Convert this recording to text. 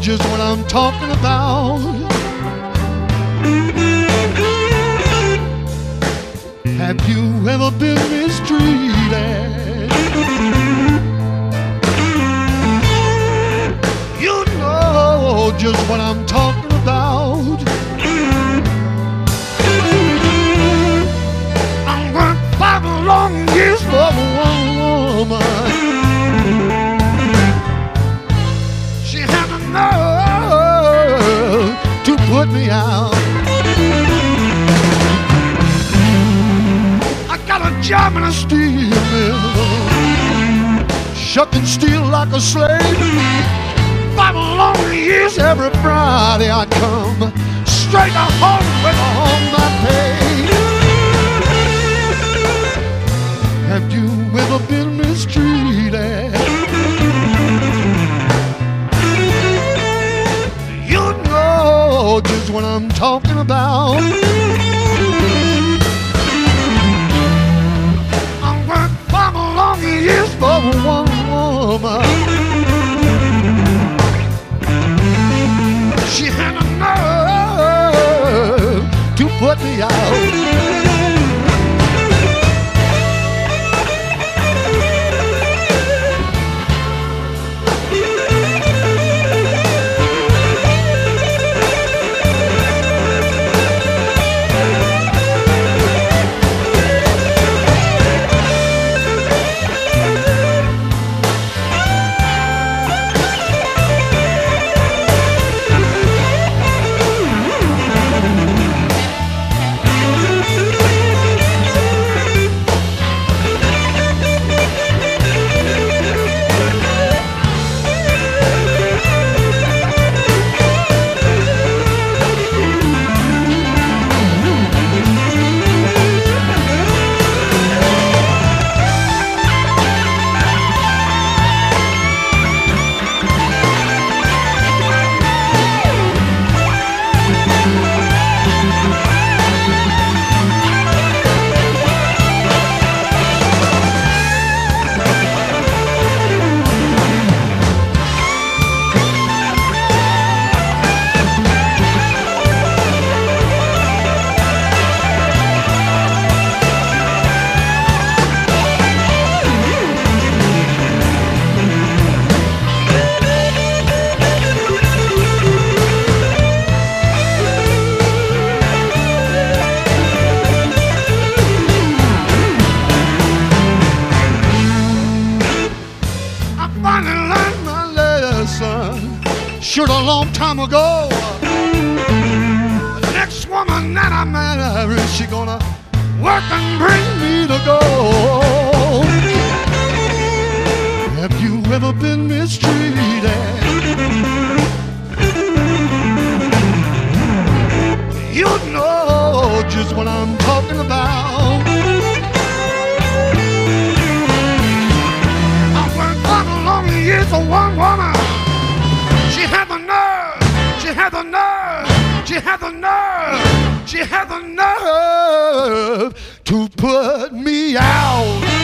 just what I'm talking about. Have you ever been mistreated? You know just what I'm talking about. I worked 5 long years for one woman. She had the nerve to put me out. I got a job in a steel mill, shucking steel like a slave. 5 long years every Friday I'd come straight to home with all my pay. Have you ever been mistreated? You know just what I'm talking about. I worked 5 long years for one woman. She had a nerve to put me out. Should a long time ago. The next woman that I marry, she gonna work and bring me to gold. Have you ever been mistreated? You know just what I'm talking about. I worked 5 long years for one woman. She had the nerve, she had the nerve, she had the nerve, she had the nerve to put me out.